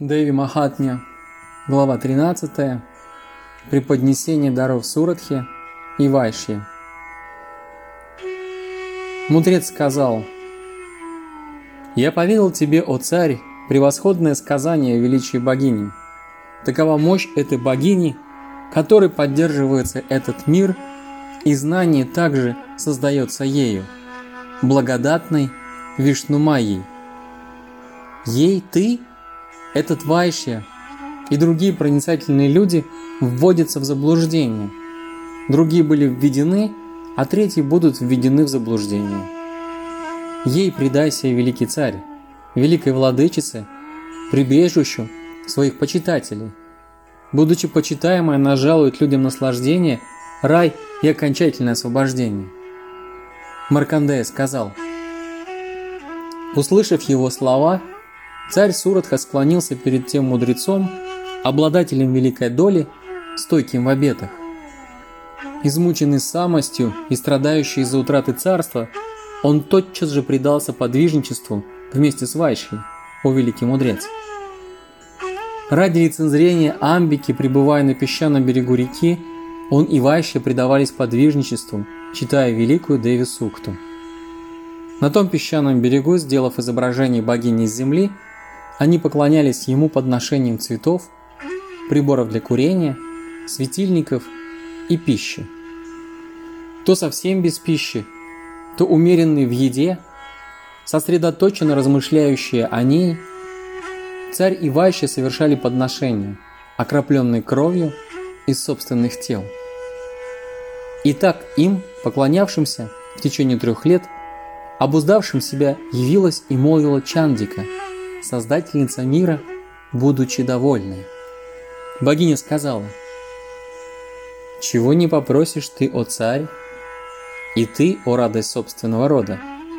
Деви Махатмья, глава 13, преподнесение даров Суратхе и Вайшьи. Мудрец сказал: «Я поведал тебе, о царь, превосходное сказание о величии богини. Такова мощь этой богини, которой поддерживается этот мир, и знание также создается ею, благодатной Вишну-майей. Ей ты, этот Вайшья и другие проницательные люди вводятся в заблуждение. Другие были введены, а третьи будут введены в заблуждение. Ей предайся, великий царь, великой владычице, прибежищу своих почитателей. Будучи почитаемой, она жалует людям наслаждение, рай и окончательное освобождение». Маркандея сказал. Услышав его слова, царь Суратха склонился перед тем мудрецом, обладателем великой доли, стойким в обетах. Измученный самостью и страдающий из-за утраты царства, он тотчас же предался подвижничеству вместе с Вайшьей, о великий мудрец. Ради лицезрения Амбики, пребывая на песчаном берегу реки, он и Вайшья предавались подвижничеству, читая великую Деви Сукту. На том песчаном берегу, сделав изображение богини с земли, они поклонялись ему подношением цветов, приборов для курения, светильников и пищи. То совсем без пищи, то умеренный в еде, сосредоточенно размышляющие о ней, царь и Вайшья совершали подношения, окропленные кровью из собственных тел. И так им, поклонявшимся в течение 3 лет, обуздавшим себя, явилась и молвила Чандика, создательница мира, будучи довольной. Богиня сказала: «Чего не попросишь ты, о царь, и ты, о радость собственного рода?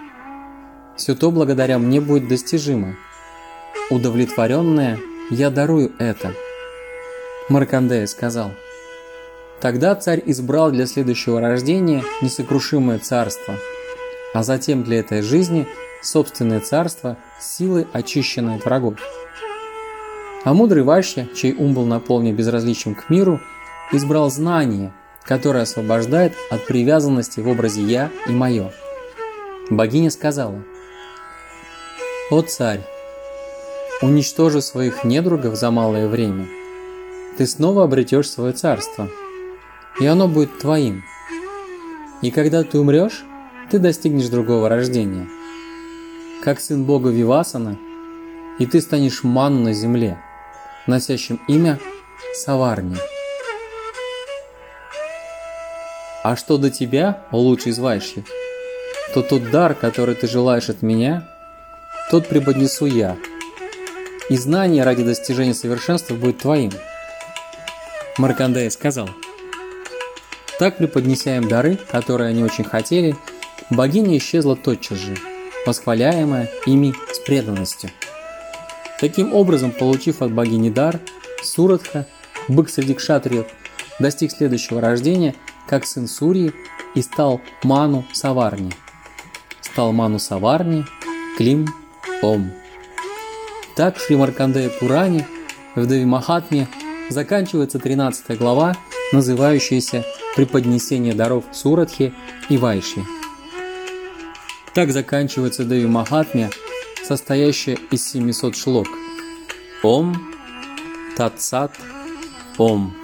Все то благодаря мне будет достижимо. Удовлетворенная, я дарую это». Маркандея сказал: «Тогда царь избрал для следующего рождения несокрушимое царство, а затем для этой жизни собственное царство с силой, очищенное от врагов». А мудрый Вайшья, чей ум был наполнен безразличием к миру, избрал знание, которое освобождает от привязанности в образе «я» и «моё». Богиня сказала: «О царь, уничтожив своих недругов за малое время, ты снова обретешь свое царство, и оно будет твоим. И когда ты умрешь, ты достигнешь другого рождения, как сын бога Вивасана, и ты станешь ману на земле, носящим имя Саварни. А что до тебя, о лучший из Вайшьих, то тот дар, который ты желаешь от меня, тот преподнесу я, и знание ради достижения совершенства будет твоим». Маркандея сказал. Так, преподнеся им дары, которые они очень хотели, богиня исчезла тотчас же, восхваляемая ими с преданностью. Таким образом, получив от богини дар, Суратха, бык среди кшатриев, достиг следующего рождения, как сын Сурьи, и стал Ману Саварни. Стал Ману Саварни, Клим Ом. Так в Шри Маркандея Пуране, в Деви Махатмье, заканчивается 13 глава, называющаяся «Преподнесение даров Суратхе и Вайшьи». Так заканчивается Деви Махатмья, состоящая из 700 шлок. Ом, Тат Сат, Ом.